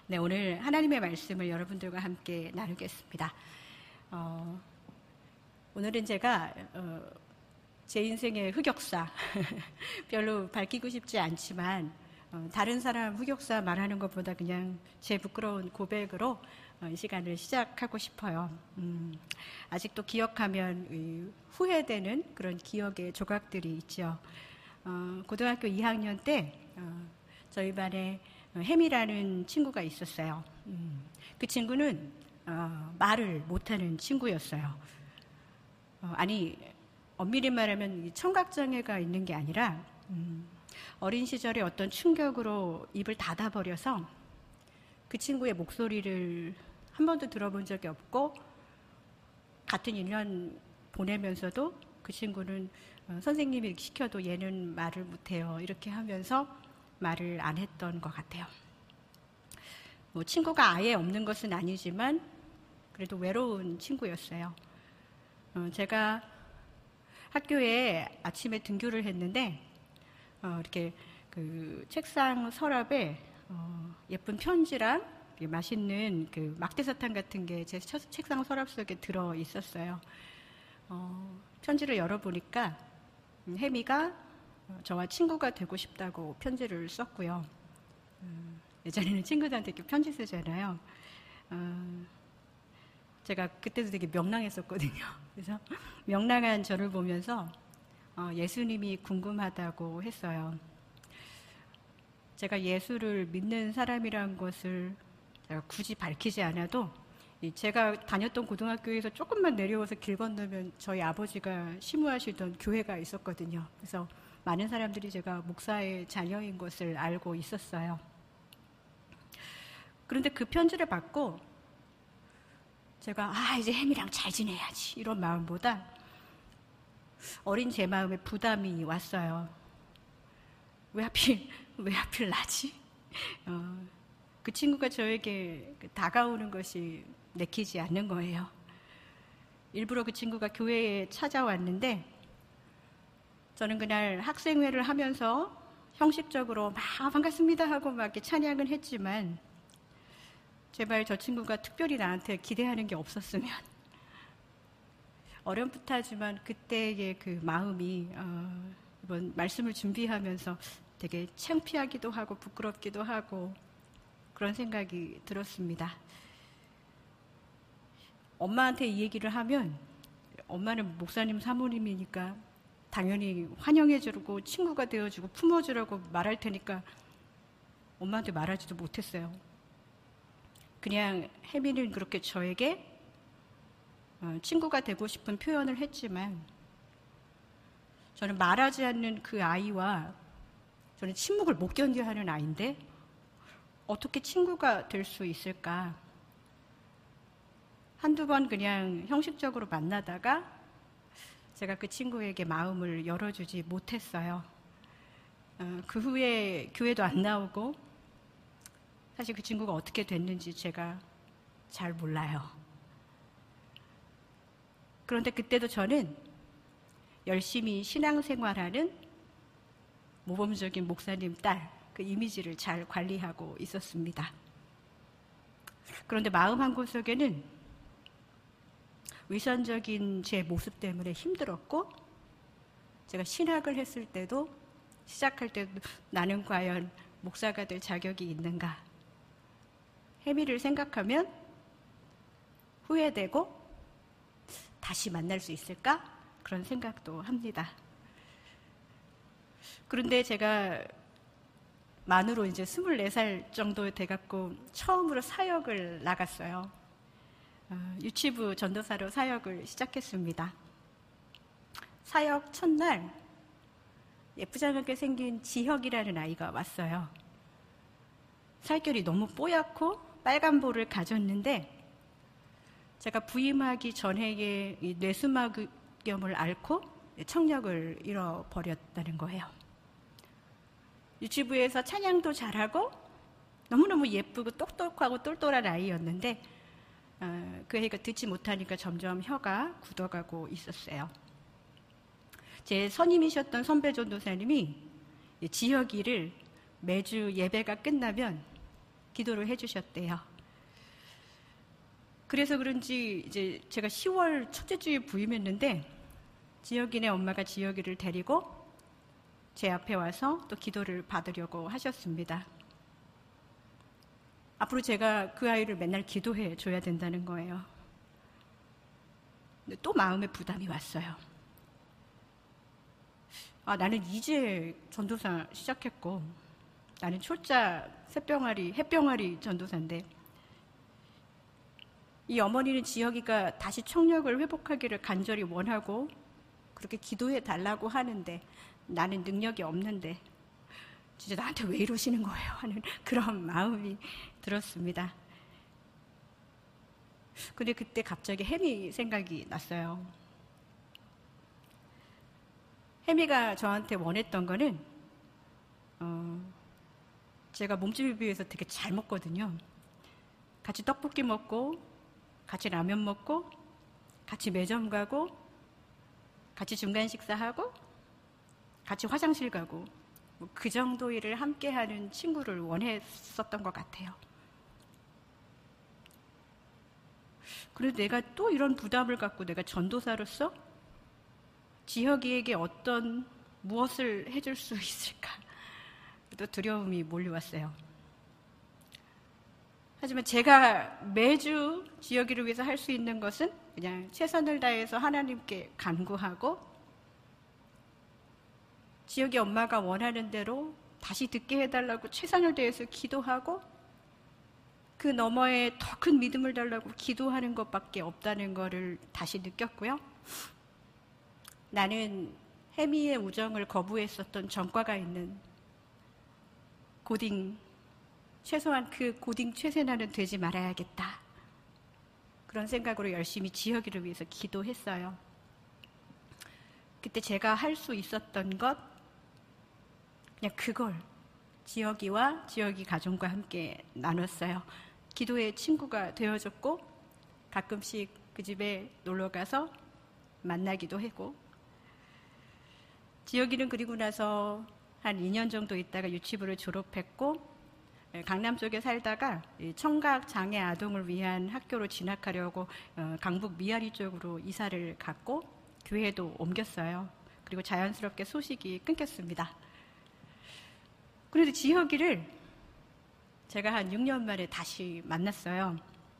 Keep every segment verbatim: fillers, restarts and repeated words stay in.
네, 오늘 하나님의 말씀을 여러분들과 함께 나누겠습니다. 어, 오늘은 제가 어, 제 인생의 흑역사 별로 밝히고 싶지 않지만 어, 다른 사람 흑역사 말하는 것보다 그냥 제 부끄러운 고백으로 어, 이 시간을 시작하고 싶어요. 음, 아직도 기억하면 이, 후회되는 그런 기억의 조각들이 있죠. 어, 고등학교 이 학년 때 어, 저희 반에 햄이라는 친구가 있었어요. 음, 그 친구는 어, 말을 못하는 친구였어요. 어, 아니 엄밀히 말하면 청각장애가 있는 게 아니라 음, 어린 시절에 어떤 충격으로 입을 닫아버려서 그 친구의 목소리를 한 번도 들어본 적이 없고 같은 일 년 보내면서도 그 친구는 어, 선생님이 시켜도 얘는 말을 못해요 이렇게 하면서 말을 안 했던 것 같아요. 뭐 친구가 아예 없는 것은 아니지만 그래도 외로운 친구였어요. 어, 제가 학교에 아침에 등교를 했는데 어, 이렇게 그 책상 서랍에 어, 예쁜 편지랑 맛있는 그 막대사탕 같은 게 제 책상 서랍 속에 들어 있었어요. 어, 편지를 열어보니까 혜미가 저와 친구가 되고 싶다고 편지를 썼고요. 음, 예전에는 친구들한테 이렇게 편지 쓰잖아요. 어, 제가 그때도 되게 명랑했었거든요. 그래서 명랑한 저를 보면서 어, 예수님이 궁금하다고 했어요. 제가 예수를 믿는 사람이란 것을 제가 굳이 밝히지 않아도 제가 다녔던 고등학교에서 조금만 내려와서 길 건너면 저희 아버지가 심우하시던 교회가 있었거든요. 그래서 많은 사람들이 제가 목사의 자녀인 것을 알고 있었어요. 그런데 그 편지를 받고 제가 아 이제 햄이랑 잘 지내야지 이런 마음보다 어린 제 마음에 부담이 왔어요. 왜 하필 왜 하필 나지? 어, 그 친구가 저에게 다가오는 것이 내키지 않는 거예요. 일부러 그 친구가 교회에 찾아왔는데 저는 그날 학생회를 하면서 형식적으로 막 반갑습니다 하고 막 이렇게 찬양은 했지만 제발 저 친구가 특별히 나한테 기대하는 게 없었으면. 어렴풋하지만 그때의 그 마음이 어, 이번 말씀을 준비하면서 되게 창피하기도 하고 부끄럽기도 하고 그런 생각이 들었습니다. 엄마한테 이 얘기를 하면 엄마는 목사님 사모님이니까 당연히 환영해주고 친구가 되어주고 품어주라고 말할 테니까 엄마한테 말하지도 못했어요. 그냥 혜미는 그렇게 저에게 친구가 되고 싶은 표현을 했지만 저는 말하지 않는 그 아이와 저는 침묵을 못 견뎌야 하는 아이인데 어떻게 친구가 될 수 있을까? 한두 번 그냥 형식적으로 만나다가 제가 그 친구에게 마음을 열어주지 못했어요. 어, 그 후에 교회도 안 나오고 사실 그 친구가 어떻게 됐는지 제가 잘 몰라요. 그런데 그때도 저는 열심히 신앙생활하는 모범적인 목사님 딸, 그 이미지를 잘 관리하고 있었습니다. 그런데 마음 한구석에는 위선적인 제 모습 때문에 힘들었고 제가 신학을 했을 때도 시작할 때도 나는 과연 목사가 될 자격이 있는가 혜미를 생각하면 후회되고 다시 만날 수 있을까? 그런 생각도 합니다. 그런데 제가 만으로 이제 스물네 살 정도 돼갖고 처음으로 사역을 나갔어요. 어, 유치부 전도사로 사역을 시작했습니다. 사역 첫날 예쁘장하게 생긴 지혁이라는 아이가 왔어요. 살결이 너무 뽀얗고 빨간 볼을 가졌는데 제가 부임하기 전에 이 뇌수막염을 앓고 청력을 잃어버렸다는 거예요. 유치부에서 찬양도 잘하고 너무너무 예쁘고 똑똑하고 똘똘한 아이였는데 어, 그 애가 듣지 못하니까 점점 혀가 굳어가고 있었어요. 제 선임이셨던 선배 전도사님이 지혁이를 매주 예배가 끝나면 기도를 해주셨대요. 그래서 그런지 이제 제가 시월 첫째 주에 부임했는데 지혁이네 엄마가 지혁이를 데리고 제 앞에 와서 또 기도를 받으려고 하셨습니다. 앞으로 제가 그 아이를 맨날 기도해 줘야 된다는 거예요. 근데 또 마음에 부담이 왔어요. 아, 나는 이제 전도사 시작했고 나는 초짜 새병아리, 햇병아리 전도사인데 이 어머니는 지혁이가 다시 청력을 회복하기를 간절히 원하고 그렇게 기도해 달라고 하는데 나는 능력이 없는데 진짜 나한테 왜 이러시는 거예요? 하는 그런 마음이 들었습니다. 근데 그때 갑자기 혜미 생각이 났어요. 혜미가 저한테 원했던 거는 어, 제가 몸집에 비해서 되게 잘 먹거든요. 같이 떡볶이 먹고 같이 라면 먹고 같이 매점 가고 같이 중간 식사하고 같이 화장실 가고 뭐 그 정도 일을 함께하는 친구를 원했었던 것 같아요. 그래도 내가 또 이런 부담을 갖고 내가 전도사로서 지혁이에게 어떤 무엇을 해줄 수 있을까? 또 두려움이 몰려왔어요. 하지만 제가 매주 지혁이를 위해서 할 수 있는 것은 그냥 최선을 다해서 하나님께 간구하고 지혁이 엄마가 원하는 대로 다시 듣게 해달라고 최선을 다해서 기도하고 그 너머에 더 큰 믿음을 달라고 기도하는 것밖에 없다는 것을 다시 느꼈고요. 나는 혜미의 우정을 거부했었던 전과가 있는 고딩, 최소한 그 고딩 최세나는 되지 말아야겠다. 그런 생각으로 열심히 지혁이를 위해서 기도했어요. 그때 제가 할 수 있었던 것, 그냥 그걸 지혁이와 지혁이 가족과 함께 나눴어요. 기도의 친구가 되어줬고 가끔씩 그 집에 놀러가서 만나기도 했고 지혁이는 그리고 나서 한 이 년 정도 있다가 유치부를 졸업했고 강남 쪽에 살다가 청각 장애 아동을 위한 학교로 진학하려고 강북 미아리 쪽으로 이사를 갔고 교회도 옮겼어요. 그리고 자연스럽게 소식이 끊겼습니다. 그래도 지혁이를 제가 한 육 년 만에 다시 만났어요.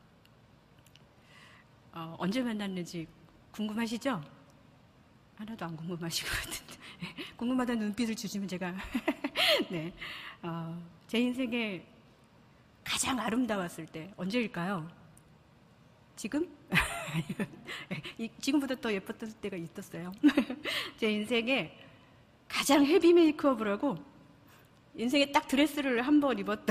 어, 언제 만났는지 궁금하시죠? 하나도 안 궁금하신 것 같은데 궁금하다는 눈빛을 주시면 제가 네, 어, 제 인생에 가장 아름다웠을 때 언제일까요? 지금? 지금보다 더 예뻤던 때가 있었어요. 제 인생에 가장 헤비 메이크업을 하고 인생에 딱 드레스를 한 번 입었던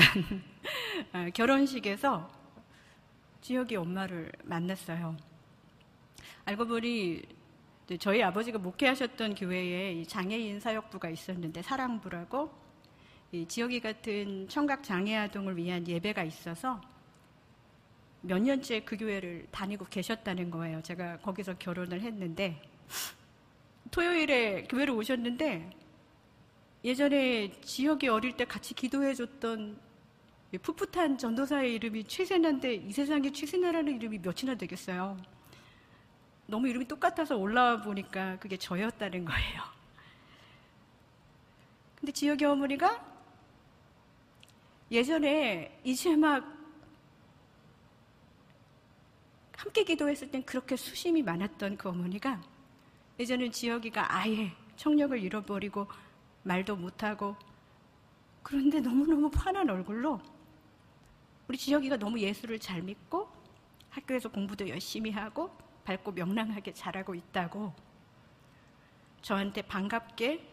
결혼식에서 지혁이 엄마를 만났어요. 알고 보니 저희 아버지가 목회하셨던 교회에 장애인 사역부가 있었는데 사랑부라고 지혁이 같은 청각 장애 아동을 위한 예배가 있어서 몇 년째 그 교회를 다니고 계셨다는 거예요. 제가 거기서 결혼을 했는데 토요일에 교회를 오셨는데 예전에 지혁이 어릴 때 같이 기도해줬던 풋풋한 전도사의 이름이 최세나인데 이 세상에 최세나라는 이름이 몇이나 되겠어요. 너무 이름이 똑같아서 올라와 보니까 그게 저였다는 거예요. 근데 지혁이 어머니가 예전에 이제 막 함께 기도했을 땐 그렇게 수심이 많았던 그 어머니가 예전엔 지혁이가 아예 청력을 잃어버리고 말도 못하고 그런데 너무너무 환한 얼굴로 우리 지혁이가 너무 예수를 잘 믿고 학교에서 공부도 열심히 하고 밝고 명랑하게 잘하고 있다고 저한테 반갑게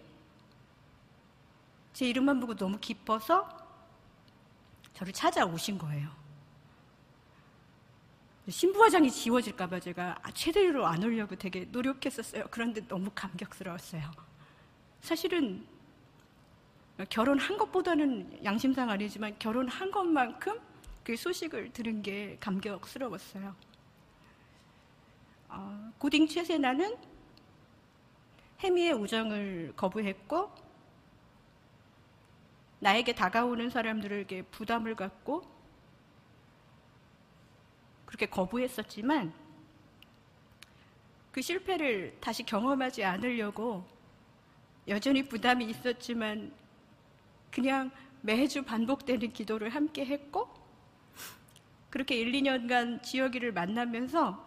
제 이름만 보고 너무 기뻐서 저를 찾아오신 거예요. 신부화장이 지워질까 봐 제가 최대로 안 오려고 되게 노력했었어요. 그런데 너무 감격스러웠어요. 사실은 결혼한 것보다는 양심상 아니지만 결혼한 것만큼 그 소식을 들은 게 감격스러웠어요. 어, 고딩 최세나는 혜미의 우정을 거부했고 나에게 다가오는 사람들에게 부담을 갖고 그렇게 거부했었지만 그 실패를 다시 경험하지 않으려고 여전히 부담이 있었지만 그냥 매주 반복되는 기도를 함께 했고, 그렇게 일, 이 년간 지혁이를 만나면서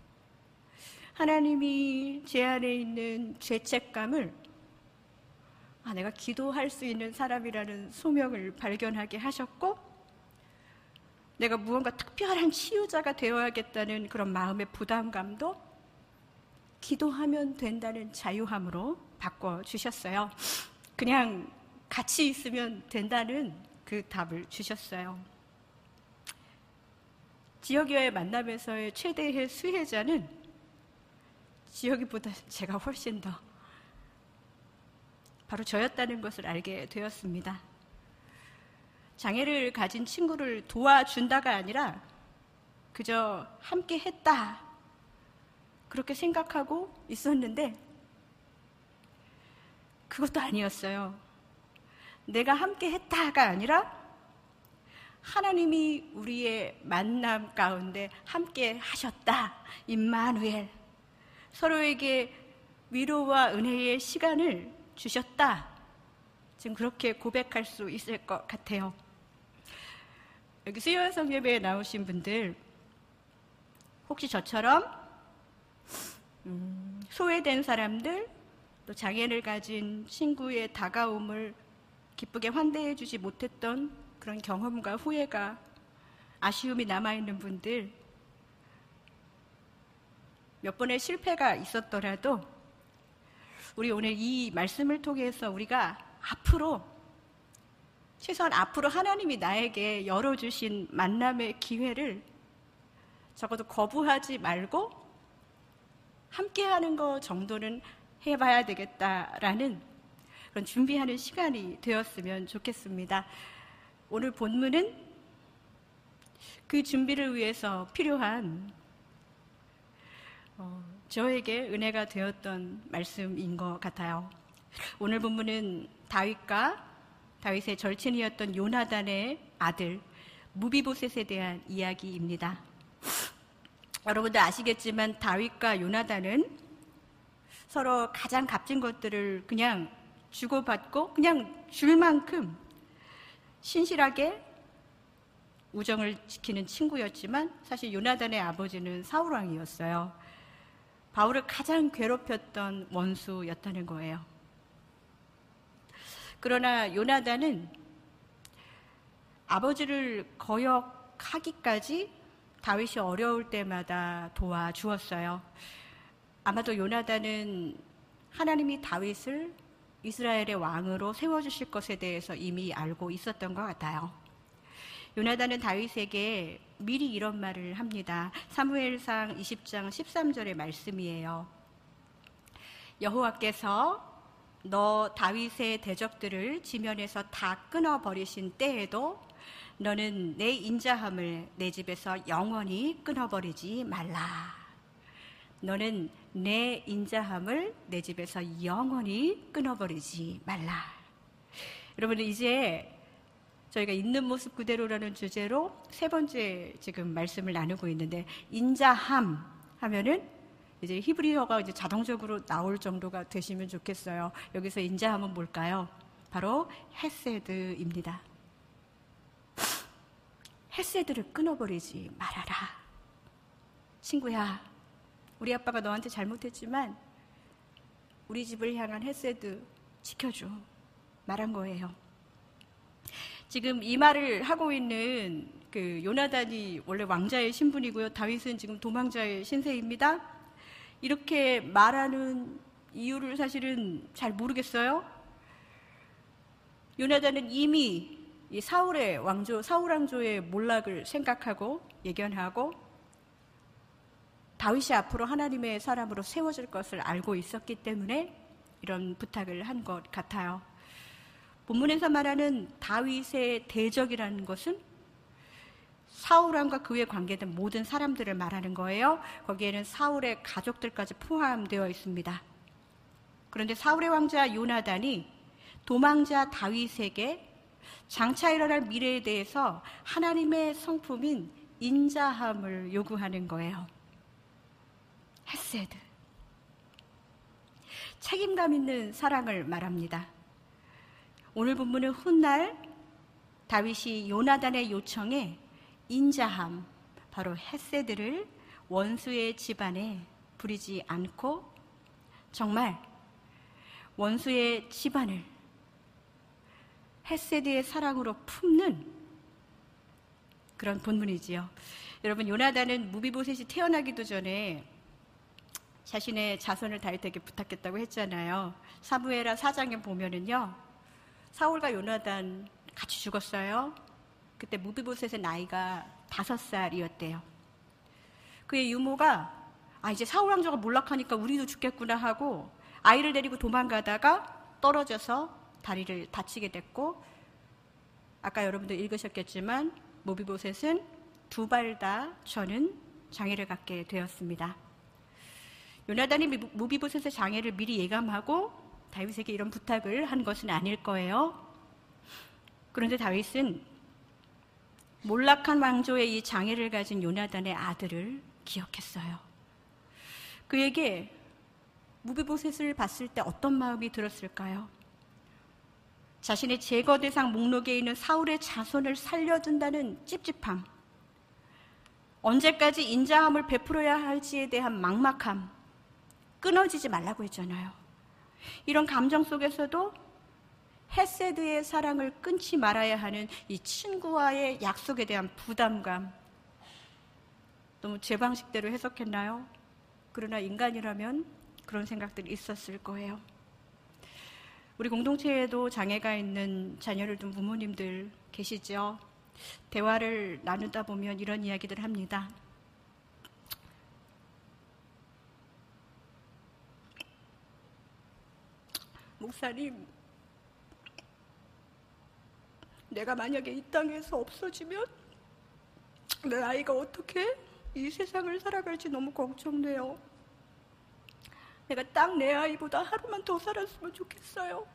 하나님이 제 안에 있는 죄책감을 아, 내가 기도할 수 있는 사람이라는 소명을 발견하게 하셨고, 내가 무언가 특별한 치유자가 되어야겠다는 그런 마음의 부담감도 기도하면 된다는 자유함으로 바꿔주셨어요. 그냥 같이 있으면 된다는 그 답을 주셨어요. 지혁이와의 만남에서의 최대의 수혜자는 지혁이보다 제가 훨씬 더 바로 저였다는 것을 알게 되었습니다. 장애를 가진 친구를 도와준다가 아니라 그저 함께 했다, 그렇게 생각하고 있었는데 그것도 아니었어요. 내가 함께 했다가 아니라 하나님이 우리의 만남 가운데 함께 하셨다. 임마누엘, 서로에게 위로와 은혜의 시간을 주셨다. 지금 그렇게 고백할 수 있을 것 같아요. 여기 수요일 성예배에 나오신 분들, 혹시 저처럼 음, 소외된 사람들, 또 장애를 가진 친구의 다가옴을 기쁘게 환대해 주지 못했던 그런 경험과 후회가, 아쉬움이 남아있는 분들, 몇 번의 실패가 있었더라도 우리 오늘 이 말씀을 통해서 우리가 앞으로, 최소한 앞으로 하나님이 나에게 열어주신 만남의 기회를 적어도 거부하지 말고 함께하는 것 정도는 해봐야 되겠다라는 그런 준비하는 시간이 되었으면 좋겠습니다. 오늘 본문은 그 준비를 위해서 필요한 어, 저에게 은혜가 되었던 말씀인 것 같아요. 오늘 본문은 다윗과 다윗의 절친이었던 요나단의 아들 무비보셋에 대한 이야기입니다. 여러분도 아시겠지만 다윗과 요나단은 서로 가장 값진 것들을 그냥 주고받고 그냥 줄 만큼 신실하게 우정을 지키는 친구였지만, 사실 요나단의 아버지는 사울왕이었어요. 바울을 가장 괴롭혔던 원수였다는 거예요. 그러나 요나단은 아버지를 거역하기까지 다윗이 어려울 때마다 도와주었어요. 아마도 요나단은 하나님이 다윗을 이스라엘의 왕으로 세워주실 것에 대해서 이미 알고 있었던 것 같아요. 요나단은 다윗에게 미리 이런 말을 합니다. 사무엘상 이십 장 십삼 절의 말씀이에요. 여호와께서 너 다윗의 대적들을 지면에서 다 끊어버리신 때에도 너는 내 인자함을 내 집에서 영원히 끊어버리지 말라. 너는 내 인자함을 내 집에서 영원히 끊어버리지 말라. 여러분, 이제 저희가 있는 모습 그대로라는 주제로 세 번째 지금 말씀을 나누고 있는데, 인자함 하면은 이제 히브리어가 이제 자동적으로 나올 정도가 되시면 좋겠어요. 여기서 인자함은 뭘까요? 바로 헤세드입니다. 헤세드를 끊어버리지 말아라. 친구야, 우리 아빠가 너한테 잘못했지만 우리 집을 향한 헤세드 지켜줘, 말한 거예요. 지금 이 말을 하고 있는 그 요나단이 원래 왕자의 신분이고요, 다윗은 지금 도망자의 신세입니다. 이렇게 말하는 이유를 사실은 잘 모르겠어요. 요나단은 이미 이 사울의 왕조, 사울 왕조의 몰락을 생각하고 예견하고 다윗이 앞으로 하나님의 사람으로 세워질 것을 알고 있었기 때문에 이런 부탁을 한 것 같아요. 본문에서 말하는 다윗의 대적이라는 것은 사울왕과 그에 관계된 모든 사람들을 말하는 거예요. 거기에는 사울의 가족들까지 포함되어 있습니다. 그런데 사울의 왕자 요나단이 도망자 다윗에게 장차 일어날 미래에 대해서 하나님의 성품인 인자함을 요구하는 거예요. 헤세드. 책임감 있는 사랑을 말합니다. 오늘 본문은 훗날 다윗이 요나단의 요청에 인자함, 바로 헤세드를 원수의 집안에 부리지 않고 정말 원수의 집안을 헤세드의 사랑으로 품는 그런 본문이지요. 여러분, 요나단은 무비보셋이 태어나기도 전에 자신의 자손을 다윗에게 부탁했다고 했잖아요. 사무엘하 사 장에 보면은요, 사울과 요나단 같이 죽었어요. 그때 무비보셋의 나이가 다섯 살이었대요. 그의 유모가 아 이제 사울 왕조가 몰락하니까 우리도 죽겠구나 하고 아이를 데리고 도망가다가 떨어져서 다리를 다치게 됐고, 아까 여러분들 읽으셨겠지만 무비보셋은 두 발 다 저는 장애를 갖게 되었습니다. 요나단이 무비보셋의 장애를 미리 예감하고 다윗에게 이런 부탁을 한 것은 아닐 거예요. 그런데 다윗은 몰락한 왕조의 이 장애를 가진 요나단의 아들을 기억했어요. 그에게 무비보셋을 봤을 때 어떤 마음이 들었을까요? 자신의 제거 대상 목록에 있는 사울의 자손을 살려준다는 찝찝함, 언제까지 인자함을 베풀어야 할지에 대한 막막함, 끊어지지 말라고 했잖아요. 이런 감정 속에서도 헤세드의 사랑을 끊지 말아야 하는 이 친구와의 약속에 대한 부담감, 너무 제 방식대로 해석했나요? 그러나 인간이라면 그런 생각들이 있었을 거예요. 우리 공동체에도 장애가 있는 자녀를 둔 부모님들 계시죠? 대화를 나누다 보면 이런 이야기들 합니다. 목사님, 내가 만약에 이 땅에서 없어지면 내 아이가 어떻게 이 세상을 살아갈지 너무 걱정돼요. 내가 딱 내 아이보다 하루만 더 살았으면 좋겠어요.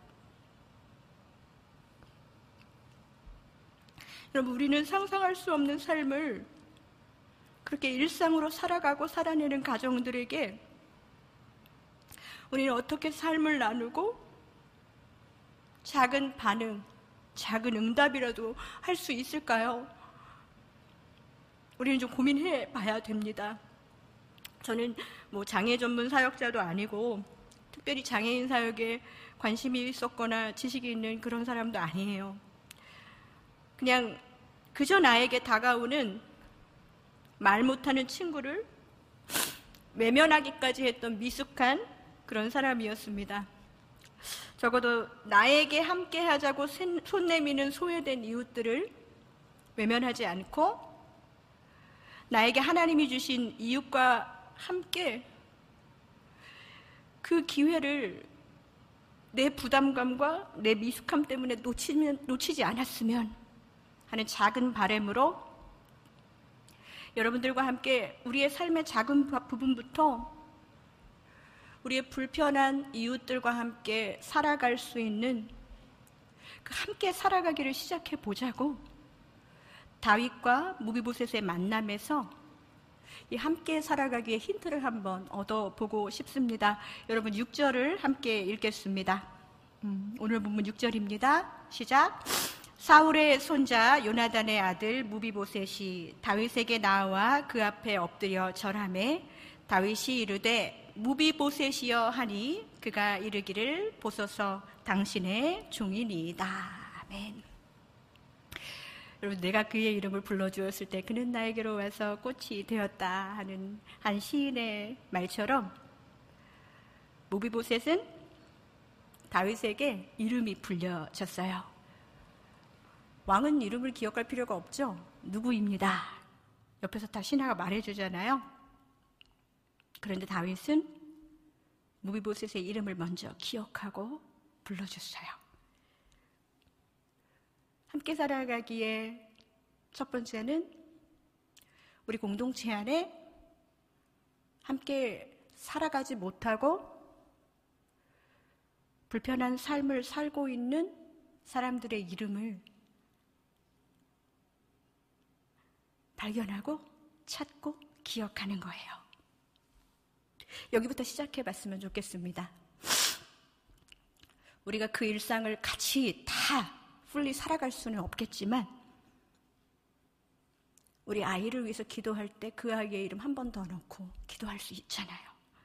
여러분, 우리는 상상할 수 없는 삶을 그렇게 일상으로 살아가고 살아내는 가정들에게 우리는 어떻게 삶을 나누고 작은 반응, 작은 응답이라도 할 수 있을까요? 우리는 좀 고민해 봐야 됩니다. 저는 뭐 장애 전문 사역자도 아니고 특별히 장애인 사역에 관심이 있었거나 지식이 있는 그런 사람도 아니에요. 그냥 그저 나에게 다가오는 말 못하는 친구를 외면하기까지 했던 미숙한 그런 사람이었습니다. 적어도 나에게 함께 하자고 손 내미는 소외된 이웃들을 외면하지 않고 나에게 하나님이 주신 이웃과 함께 그 기회를 내 부담감과 내 미숙함 때문에 놓치면, 놓치지 않았으면 하는 작은 바람으로 여러분들과 함께 우리의 삶의 작은 부분부터 우리의 불편한 이웃들과 함께 살아갈 수 있는 그 함께 살아가기를 시작해 보자고 다윗과 무비보셋의 만남에서 이 함께 살아가기의 힌트를 한번 얻어보고 싶습니다. 여러분 육 절을 함께 읽겠습니다. 음, 오늘 본문 육 절입니다. 시작. 사울의 손자 요나단의 아들 무비보셋이 다윗에게 나와 그 앞에 엎드려 절하매 다윗이 이르되 무비보셋이여 하니 그가 이르기를 보소서 당신의 종이니이다. 아멘. 여러분, 내가 그의 이름을 불러주었을 때 그는 나에게로 와서 꽃이 되었다 하는 한 시인의 말처럼 무비보셋은 다윗에게 이름이 불려졌어요. 왕은 이름을 기억할 필요가 없죠. 누구입니다. 옆에서 다 신하가 말해주잖아요. 그런데 다윗은 무비보셋의 이름을 먼저 기억하고 불러줬어요. 함께 살아가기에 첫 번째는 우리 공동체 안에 함께 살아가지 못하고 불편한 삶을 살고 있는 사람들의 이름을 발견하고 찾고 기억하는 거예요. 여기부터 시작해 봤으면 좋겠습니다. 우리가 그 일상을 같이 다 풀리 살아갈 수는 없겠지만 우리 아이를 위해서 기도할 때 그 아이의 이름 한 번 더 넣고 기도할 수 있잖아요.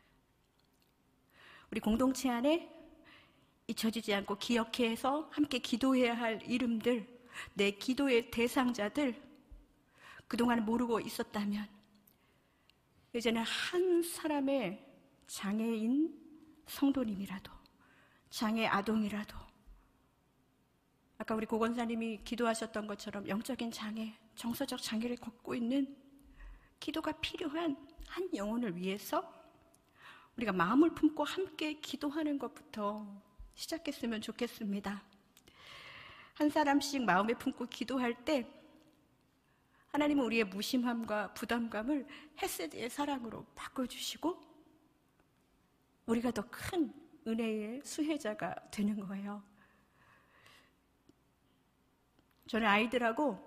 우리 공동체 안에 잊혀지지 않고 기억해서 함께 기도해야 할 이름들, 내 기도의 대상자들, 그동안 모르고 있었다면 이제는 한 사람의 장애인 성도님이라도, 장애 아동이라도, 아까 우리 고건사님이 기도하셨던 것처럼 영적인 장애, 정서적 장애를 겪고 있는 기도가 필요한 한 영혼을 위해서 우리가 마음을 품고 함께 기도하는 것부터 시작했으면 좋겠습니다. 한 사람씩 마음에 품고 기도할 때 하나님은 우리의 무심함과 부담감을 헤세드의 사랑으로 바꿔주시고 우리가 더 큰 은혜의 수혜자가 되는 거예요. 저는 아이들하고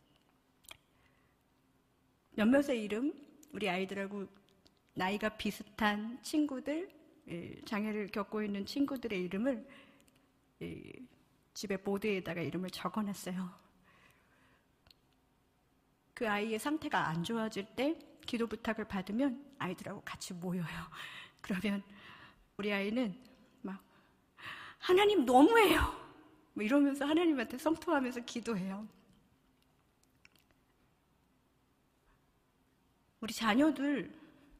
몇몇의 이름, 우리 아이들하고 나이가 비슷한 친구들, 장애를 겪고 있는 친구들의 이름을 집에 보드에다가 이름을 적어놨어요. 그 아이의 상태가 안 좋아질 때 기도 부탁을 받으면 아이들하고 같이 모여요. 그러면 우리 아이는 막 하나님 너무해요 뭐 이러면서 하나님한테 성토하면서 기도해요. 우리 자녀들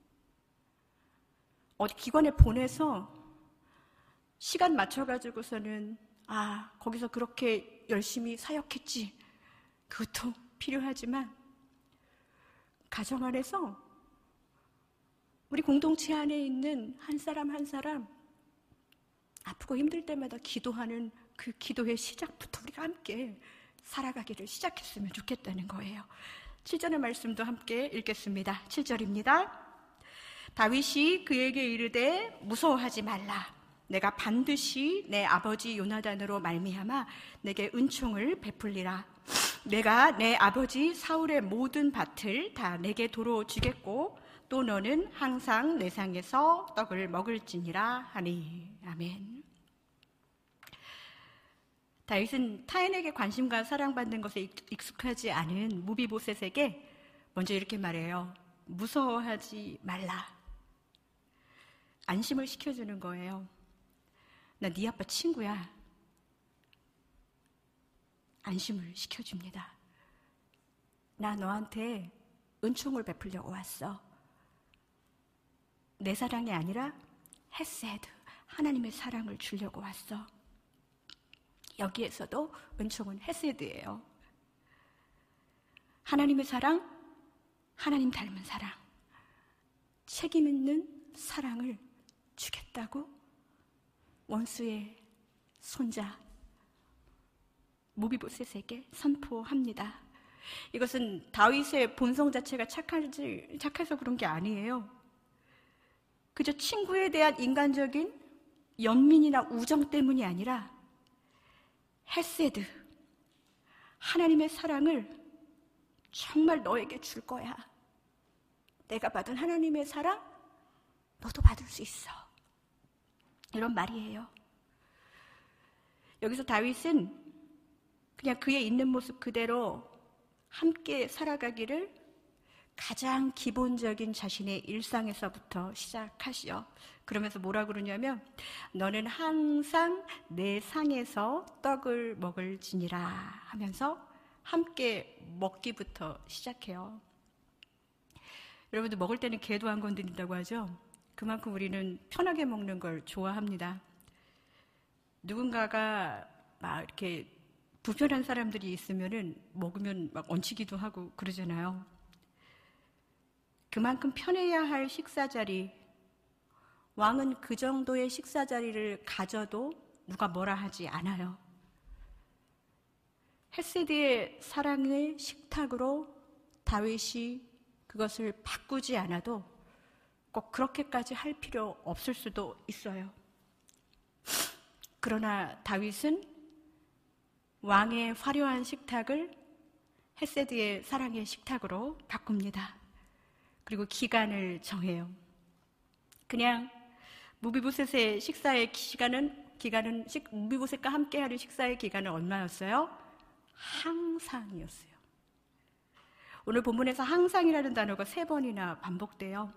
어디 기관에 보내서 시간 맞춰가지고서는 아 거기서 그렇게 열심히 사역했지, 그것도 필요하지만 가정 안에서 우리 공동체 안에 있는 한 사람 한 사람 아프고 힘들 때마다 기도하는 그 기도의 시작부터 우리가 함께 살아가기를 시작했으면 좋겠다는 거예요. 칠 절의 말씀도 함께 읽겠습니다. 칠 절입니다. 다윗이 그에게 이르되 무서워하지 말라. 내가 반드시 내 아버지 요나단으로 말미암아 내게 은총을 베풀리라. 내가 내 아버지 사울의 모든 밭을 다 내게 도로 주겠고 또 너는 항상 내 상에서 떡을 먹을지니라 하니. 아멘. 다윗은 타인에게 관심과 사랑받는 것에 익숙하지 않은 무비보셋에게 먼저 이렇게 말해요. 무서워하지 말라. 안심을 시켜주는 거예요. 나 네 아빠 친구야. 안심을 시켜줍니다. 나 너한테 은총을 베풀려고 왔어. 내 사랑이 아니라 헤세드, 하나님의 사랑을 주려고 왔어. 여기에서도 은총은 헤세드예요. 하나님의 사랑, 하나님 닮은 사랑, 책임 있는 사랑을 주겠다고 원수의 손자 무비보셋에게 선포합니다. 이것은 다윗의 본성 자체가 착하지, 착해서 그런 게 아니에요. 그저 친구에 대한 인간적인 연민이나 우정 때문이 아니라 헤세드, 하나님의 사랑을 정말 너에게 줄 거야. 내가 받은 하나님의 사랑 너도 받을 수 있어. 이런 말이에요. 여기서 다윗은 그냥 그의 있는 모습 그대로 함께 살아가기를 가장 기본적인 자신의 일상에서부터 시작하시오. 그러면서 뭐라 그러냐면 너는 항상 내 상에서 떡을 먹을지니라 하면서 함께 먹기부터 시작해요. 여러분들 먹을 때는 개도 안 건드린다고 하죠. 그만큼 우리는 편하게 먹는 걸 좋아합니다. 누군가가 막 이렇게 불편한 사람들이 있으면은 먹으면 막 얹히기도 하고 그러잖아요. 그만큼 편해야 할 식사 자리, 왕은 그 정도의 식사 자리를 가져도 누가 뭐라 하지 않아요. 헤세드의 사랑의 식탁으로 다윗이 그것을 바꾸지 않아도 꼭 그렇게까지 할 필요 없을 수도 있어요. 그러나 다윗은 왕의 화려한 식탁을 헤세드의 사랑의 식탁으로 바꿉니다. 그리고 기간을 정해요. 그냥 무비보셋의 식사의 시간은 기간은 무비보셋과 함께하는 식사의 기간은 얼마였어요? 항상이었어요. 오늘 본문에서 항상이라는 단어가 세 번이나 반복돼요.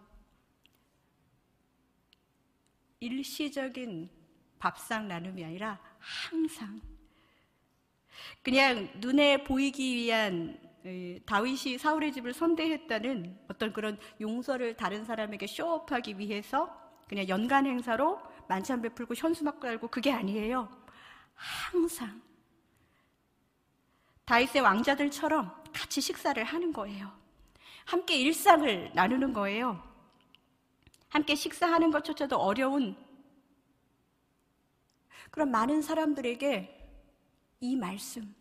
일시적인 밥상 나눔이 아니라 항상, 그냥 눈에 보이기 위한, 다윗이 사울의 집을 선대했다는 어떤 그런 용서를 다른 사람에게 쇼업하기 위해서 그냥 연간 행사로 만찬 베풀고 현수막 깔고, 그게 아니에요. 항상 다윗의 왕자들처럼 같이 식사를 하는 거예요. 함께 일상을 나누는 거예요. 함께 식사하는 것조차도 어려운 그런 많은 사람들에게 이 말씀,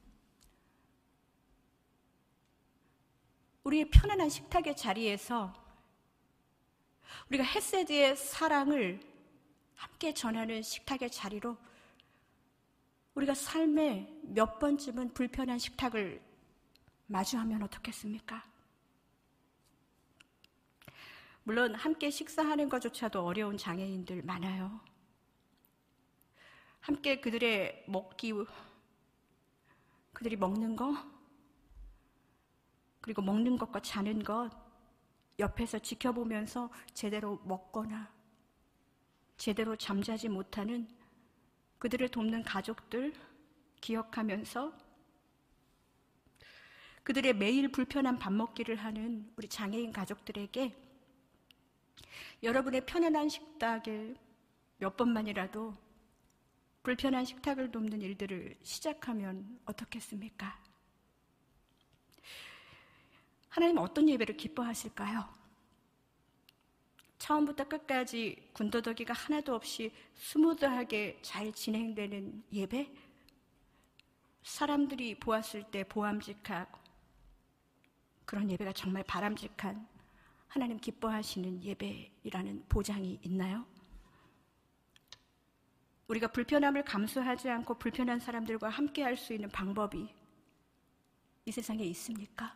우리의 편안한 식탁의 자리에서 우리가 헤세드의 사랑을 함께 전하는 식탁의 자리로 우리가 삶에 몇 번쯤은 불편한 식탁을 마주하면 어떻겠습니까? 물론 함께 식사하는 것조차도 어려운 장애인들 많아요. 함께 그들의 먹기, 그들이 먹는 거, 그리고 먹는 것과 자는 것 옆에서 지켜보면서 제대로 먹거나 제대로 잠자지 못하는 그들을 돕는 가족들 기억하면서 그들의 매일 불편한 밥 먹기를 하는 우리 장애인 가족들에게 여러분의 편안한 식탁에 몇 번만이라도 불편한 식탁을 돕는 일들을 시작하면 어떻겠습니까? 하나님은 어떤 예배를 기뻐하실까요? 처음부터 끝까지 군더더기가 하나도 없이 스무드하게 잘 진행되는 예배? 사람들이 보았을 때 보암직하고 그런 예배가 정말 바람직한, 하나님 기뻐하시는 예배이라는 보장이 있나요? 우리가 불편함을 감수하지 않고 불편한 사람들과 함께 할 수 있는 방법이 이 세상에 있습니까?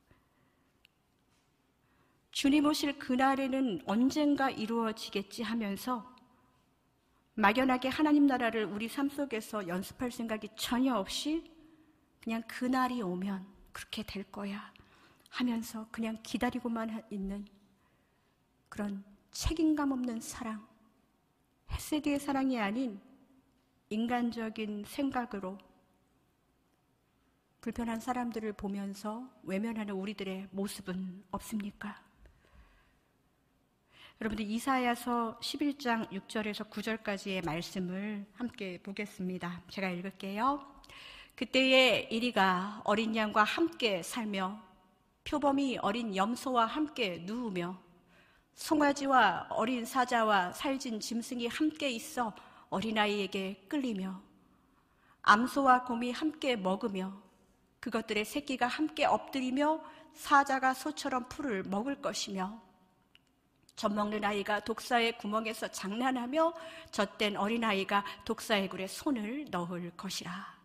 주님 오실 그날에는 언젠가 이루어지겠지 하면서 막연하게 하나님 나라를 우리 삶 속에서 연습할 생각이 전혀 없이 그냥 그날이 오면 그렇게 될 거야 하면서 그냥 기다리고만 있는 그런 책임감 없는 사랑, 헤세드의 사랑이 아닌 인간적인 생각으로 불편한 사람들을 보면서 외면하는 우리들의 모습은 없습니까? 여러분들 이사야서 십일 장 육 절에서 구 절까지의 말씀을 함께 보겠습니다. 제가 읽을게요. 그때에 이리가 어린 양과 함께 살며 표범이 어린 염소와 함께 누우며 송아지와 어린 사자와 살진 짐승이 함께 있어 어린아이에게 끌리며 암소와 곰이 함께 먹으며 그것들의 새끼가 함께 엎드리며 사자가 소처럼 풀을 먹을 것이며 젖먹는 아이가 독사의 구멍에서 장난하며 젖된 어린아이가 독사의 굴에 손을 넣을 것이라.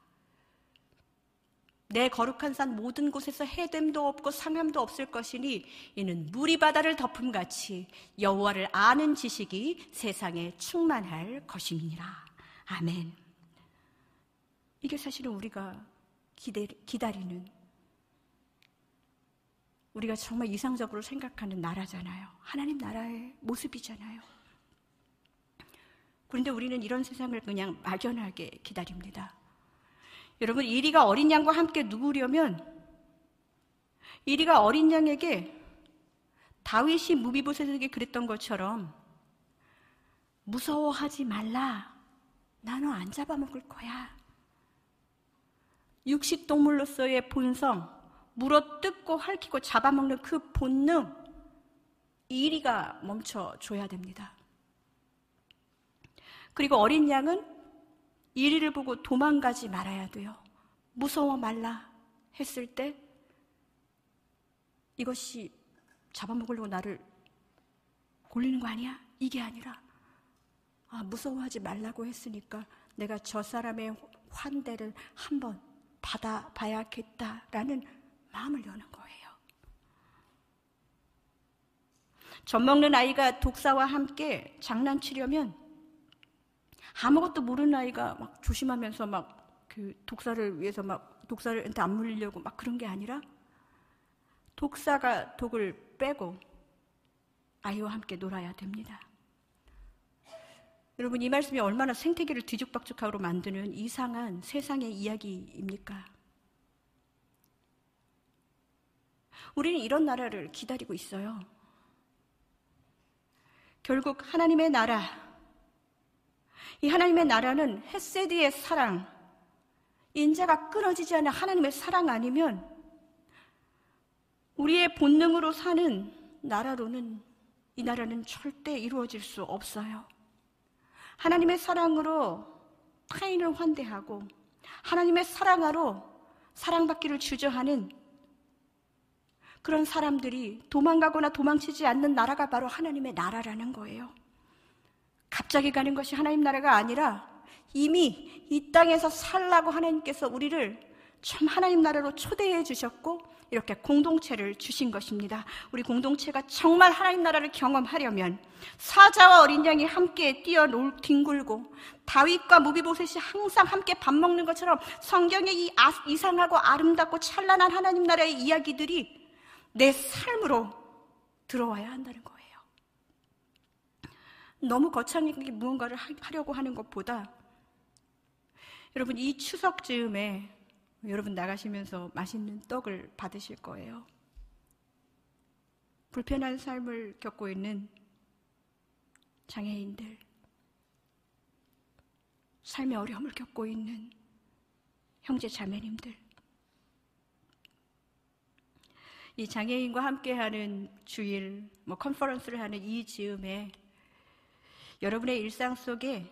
내 거룩한 산 모든 곳에서 해됨도 없고 상함도 없을 것이니 이는 물이 바다를 덮음같이 여호와를 아는 지식이 세상에 충만할 것임이니라. 아멘. 이게 사실은 우리가 기다리는, 우리가 정말 이상적으로 생각하는 나라잖아요. 하나님 나라의 모습이잖아요. 그런데 우리는 이런 세상을 그냥 막연하게 기다립니다. 여러분, 이리가 어린 양과 함께 누우려면 이리가 어린 양에게 다윗이 무비보셋에게 그랬던 것처럼 무서워하지 말라. 나 너 안 잡아먹을 거야. 육식동물로서의 본성, 물어뜯고 핥히고 잡아먹는 그 본능, 이리가 멈춰줘야 됩니다. 그리고 어린 양은 이리를 보고 도망가지 말아야 돼요. 무서워 말라 했을 때 이것이 잡아먹으려고 나를 골리는 거 아니야? 이게 아니라 아, 무서워하지 말라고 했으니까 내가 저 사람의 환대를 한번 받아봐야겠다라는 마음을 여는 거예요. 젖 먹는 아이가 독사와 함께 장난치려면 아무것도 모르는 아이가 막 조심하면서 막 그 독사를 위해서 막 독사한테 안 물리려고 막 그런 게 아니라 독사가 독을 빼고 아이와 함께 놀아야 됩니다. 여러분, 이 말씀이 얼마나 생태계를 뒤죽박죽하고 만드는 이상한 세상의 이야기입니까? 우리는 이런 나라를 기다리고 있어요. 결국 하나님의 나라, 이 하나님의 나라는 헤세드의 사랑, 인자가 끊어지지 않는 하나님의 사랑 아니면 우리의 본능으로 사는 나라로는 이 나라는 절대 이루어질 수 없어요. 하나님의 사랑으로 타인을 환대하고 하나님의 사랑으로 사랑받기를 주저하는 그런 사람들이 도망가거나 도망치지 않는 나라가 바로 하나님의 나라라는 거예요. 갑자기 가는 것이 하나님 나라가 아니라 이미 이 땅에서 살라고 하나님께서 우리를 참 하나님 나라로 초대해 주셨고 이렇게 공동체를 주신 것입니다. 우리 공동체가 정말 하나님 나라를 경험하려면 사자와 어린 양이 함께 뛰어놀 뒹굴고 다윗과 무비보셋이 항상 함께 밥 먹는 것처럼 성경의 이 아, 이상하고 아름답고 찬란한 하나님 나라의 이야기들이 내 삶으로 들어와야 한다는 거예요. 너무 거창하게 무언가를 하려고 하는 것보다 여러분, 이 추석 즈음에 여러분 나가시면서 맛있는 떡을 받으실 거예요. 불편한 삶을 겪고 있는 장애인들, 삶의 어려움을 겪고 있는 형제 자매님들, 이 장애인과 함께하는 주일, 뭐 컨퍼런스를 하는 이 즈음에 여러분의 일상 속에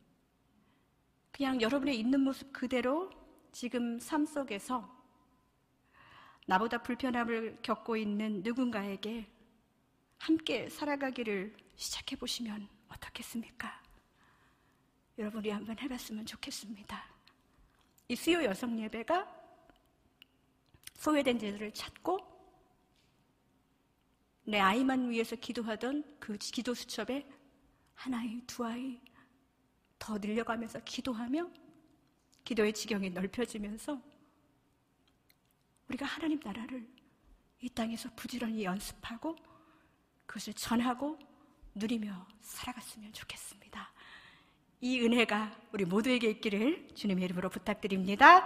그냥 여러분의 있는 모습 그대로 지금 삶 속에서 나보다 불편함을 겪고 있는 누군가에게 함께 살아가기를 시작해 보시면 어떻겠습니까? 여러분이 한번 해봤으면 좋겠습니다. 이 수요 여성 예배가 소외된 자들을 찾고 내 아이만 위해서 기도하던 그 기도 수첩에 한 아이, 두 아이 더 늘려가면서 기도하며 기도의 지경이 넓혀지면서 우리가 하나님 나라를 이 땅에서 부지런히 연습하고 그것을 전하고 누리며 살아갔으면 좋겠습니다. 이 은혜가 우리 모두에게 있기를 주님의 이름으로 부탁드립니다.